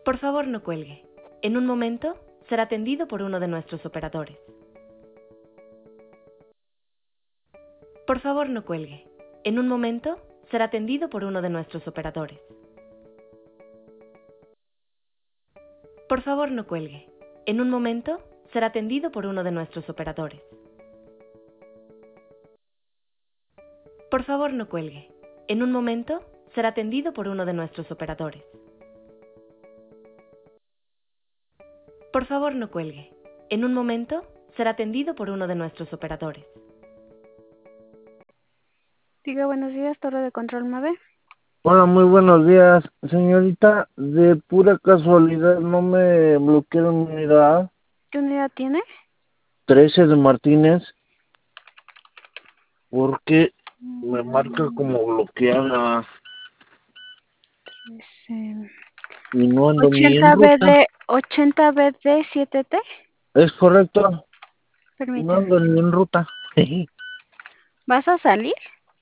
Por favor, no cuelgue. En un momento será atendido por uno de nuestros operadores. Por favor, no cuelgue. En un momento será atendido por uno de nuestros operadores. Por favor, no cuelgue. En un momento será atendido por uno de nuestros operadores. Por favor, no cuelgue. En un momento será atendido por uno de nuestros operadores. Por favor, no cuelgue. En un momento será atendido por uno de nuestros operadores. Diga, buenos días, Torre de Control 9. Hola, muy buenos días. Señorita, de pura casualidad, ¿no me bloquearon mi unidad? ¿Qué unidad tiene? 13 de Martínez, porque me marca como bloqueada Dice y no ando ni en 80 ruta. BD, 80 BD 7T. ¿Es correcto? No Permítame. ando ni en ruta. ¿Vas a salir?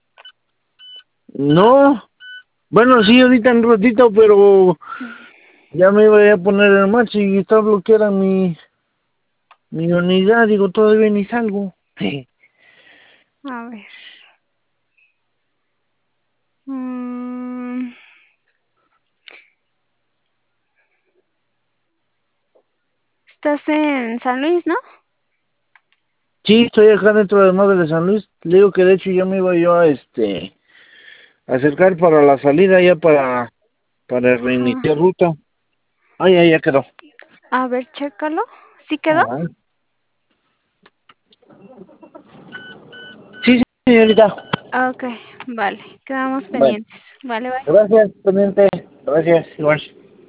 No, bueno, sí, ahorita en ratito, pero ya me iba a poner en marcha y está bloqueada mi unidad. Digo, todavía ni salgo. A ver. Mm, Estás en San Luis, ¿no? Sí, estoy acá dentro del 9 de San Luis. Le digo que de hecho ya me iba yo a acercar para la salida ya para Ajá. reiniciar ruta. Ay, ya quedó. A ver, chécalo. ¿Sí quedó? Ah. Sí, señorita. Ok, vale. Quedamos Bueno, pendientes. Vale, bye. gracias, pendiente. Gracias, igual.